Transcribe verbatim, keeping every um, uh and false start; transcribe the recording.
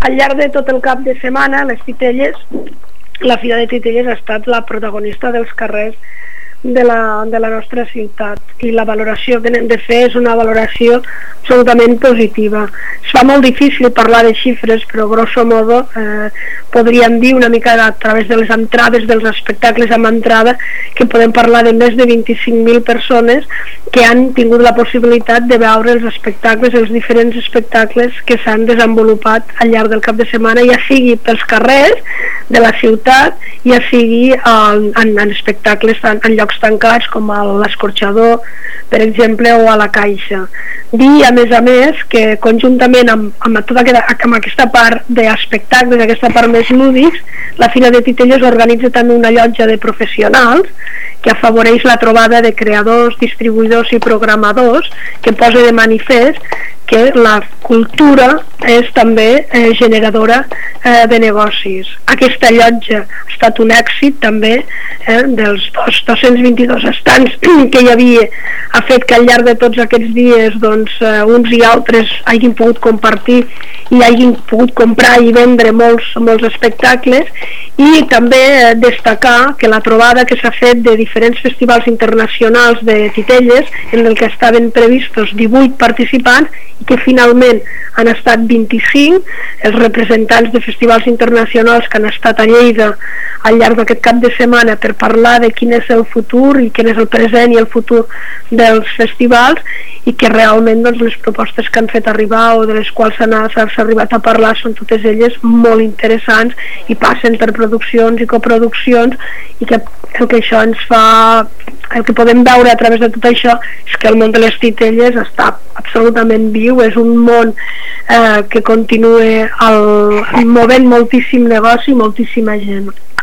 Al llarg de tot el cap de setmana, les Titelles, la Fira de Titelles ha estat la protagonista dels carrers de la, de la nostra ciutat, i la valoració que n'hem de fer és una valoració absolutament positiva. Es fa molt difícil parlar de xifres, però grosso modo eh, podríem dir una mica a través de les entrades dels espectacles amb entrada que podem parlar de més de vint-i-cinc mil persones que han tingut la possibilitat de veure els espectacles, els diferents espectacles que s'han desenvolupat al llarg del cap de setmana, ja sigui pels carrers de la ciutat, ja sigui en, en, en espectacles en, en llocs tancats com a l'Escorxador, per exemple, o a la Caixa. Dir, a més a més, que conjuntament amb, amb, tota aquesta, amb aquesta part d'espectacles, aquesta part més lúdics, la Fira de Titelles organitza també una llotja de professionals que afavoreix la trobada de creadors, distribuïdors i programadors, que posa de manifest que la cultura és també eh, generadora eh, de negocis. Aquesta llotja ha estat un èxit també, eh, dels dos-cents vint-i-dos estants que hi havia, ha fet que al llarg de tots aquests dies doncs, eh, uns i altres hagin pogut compartir i hagin pogut comprar i vendre molts, molts espectacles, i també eh, destacar que la trobada que s'ha fet de diferents festivals internacionals de Titelles, en el que estaven previstos divuit participants i que finalment han estat vint-i-cinc, els representants de festivals internacionals que han estat a Lleida al llarg d'aquest cap de setmana per parlar de quin és el futur i quin és el present i el futur dels festivals, i que realment doncs, les propostes que han fet arribar o de les quals s'ha arribat a parlar són totes elles molt interessants i passen per produccions i coproduccions, i que el que això ens fa, el que podem veure a través de tot això és que el món de les Titelles està absolutament viu, és un món eh, que continua el, movent moltíssim negoci i moltíssima gent.